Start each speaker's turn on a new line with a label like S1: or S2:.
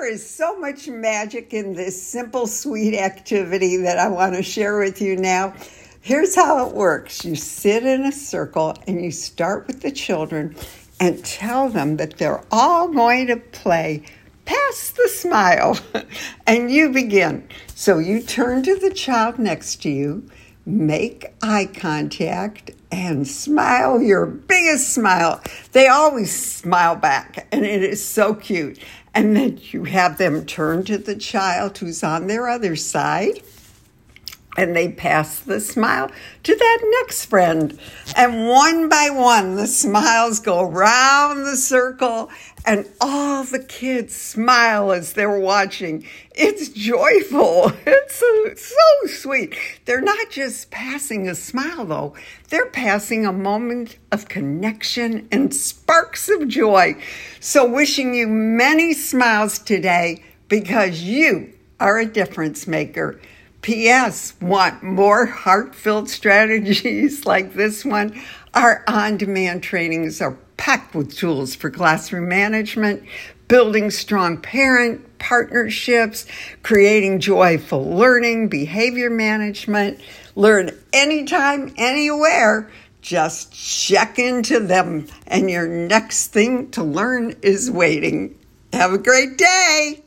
S1: There is so much magic in this simple, sweet activity that I want to share with you now. Here's how it works. You sit in a circle and you start with the children and tell them that they're all going to play Pass the Smile. And you begin. So you turn to the child next to you, make eye contact, and smile your biggest smile. They always smile back, and it is so cute. And then you have them turn to the child who's on their other side, and they pass the smile to that next friend. And one by one, the smiles go around the circle, and all the kids smile as they're watching. It's joyful. It's so sweet. They're not just passing a smile, though. They're passing a moment of connection and sparks of joy. So wishing you many smiles today, because you are a difference maker. P.S. Want more heart-filled strategies like this one? Our on-demand trainings are packed with tools for classroom management, building strong parent partnerships, creating joyful learning, behavior management. Learn anytime, anywhere. Just check into them, and your next thing to learn is waiting. Have a great day.